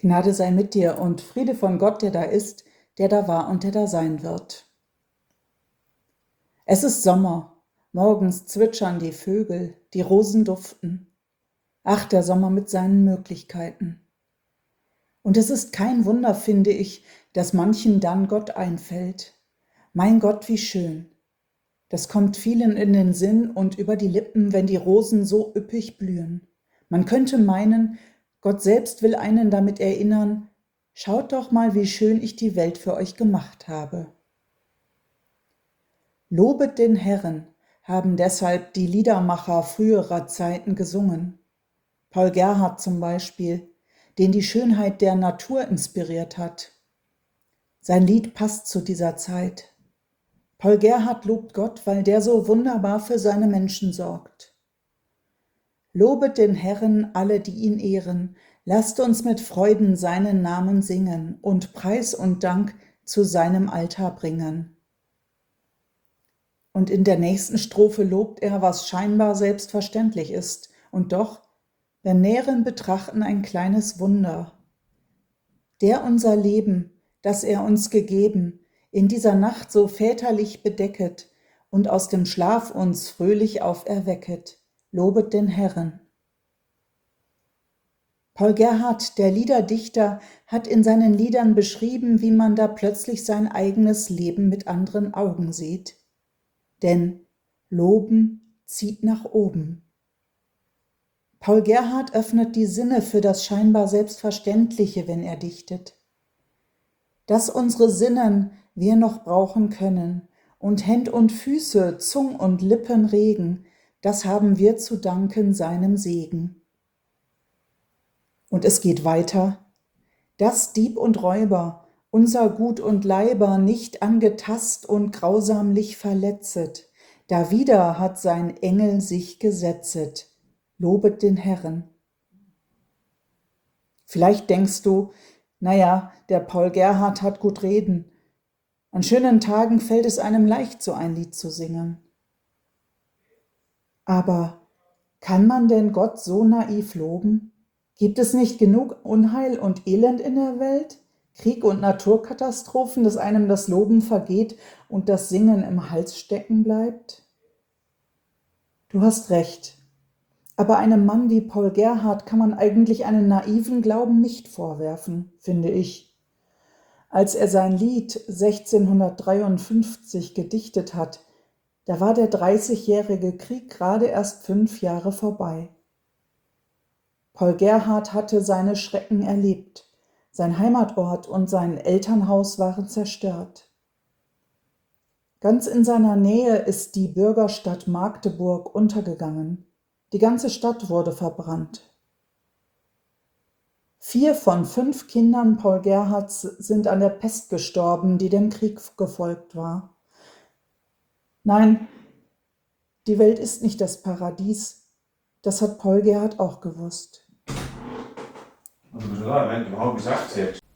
Gnade sei mit dir und Friede von Gott, der da ist, der da war und der da sein wird. Es ist Sommer, morgens zwitschern die Vögel, die Rosen duften. Ach, der Sommer mit seinen Möglichkeiten. Und es ist kein Wunder, finde ich, dass manchen dann Gott einfällt. Mein Gott, wie schön. Das kommt vielen in den Sinn und über die Lippen, wenn die Rosen so üppig blühen. Man könnte meinen, Gott selbst will einen damit erinnern, schaut doch mal, wie schön ich die Welt für euch gemacht habe. Lobet den Herrn, haben deshalb die Liedermacher früherer Zeiten gesungen. Paul Gerhardt zum Beispiel, den die Schönheit der Natur inspiriert hat. Sein Lied passt zu dieser Zeit. Paul Gerhardt lobt Gott, weil der so wunderbar für seine Menschen sorgt. Lobet den Herrn, alle, die ihn ehren, lasst uns mit Freuden seinen Namen singen und Preis und Dank zu seinem Altar bringen. Und in der nächsten Strophe lobt er, was scheinbar selbstverständlich ist, und doch, wir nähren betrachten ein kleines Wunder. Der unser Leben, das er uns gegeben, in dieser Nacht so väterlich bedecket und aus dem Schlaf uns fröhlich auferwecket, lobet den Herrn. Paul Gerhardt, der Liederdichter, hat in seinen Liedern beschrieben, wie man da plötzlich sein eigenes Leben mit anderen Augen sieht. Denn Loben zieht nach oben. Paul Gerhardt öffnet die Sinne für das scheinbar Selbstverständliche, wenn er dichtet. Dass unsere Sinnen wir noch brauchen können und Händ und Füße, Zung und Lippen regen, das haben wir zu danken seinem Segen. Und es geht weiter. Dass Dieb und Räuber unser Gut und Leiber nicht angetast und grausamlich verletzet, dawider hat sein Engel sich gesetzet. Lobet den Herrn. Vielleicht denkst du, naja, der Paul Gerhardt hat gut reden. An schönen Tagen fällt es einem leicht, so ein Lied zu singen. Aber kann man denn Gott so naiv loben? Gibt es nicht genug Unheil und Elend in der Welt? Krieg und Naturkatastrophen, dass einem das Loben vergeht und das Singen im Hals stecken bleibt? Du hast recht. Aber einem Mann wie Paul Gerhardt kann man eigentlich einen naiven Glauben nicht vorwerfen, finde ich. Als er sein Lied 1653 gedichtet hat, da war der 30-jährige Krieg gerade erst 5 Jahre vorbei. Paul Gerhardt hatte seine Schrecken erlebt. Sein Heimatort und sein Elternhaus waren zerstört. Ganz in seiner Nähe ist die Bürgerstadt Magdeburg untergegangen. Die ganze Stadt wurde verbrannt. 4 von 5 Kindern Paul Gerhardts sind an der Pest gestorben, die dem Krieg gefolgt war. Nein, die Welt ist nicht das Paradies. Das hat Paul Gerhardt auch gewusst. Also, wenn du überhaupt gesagt hast.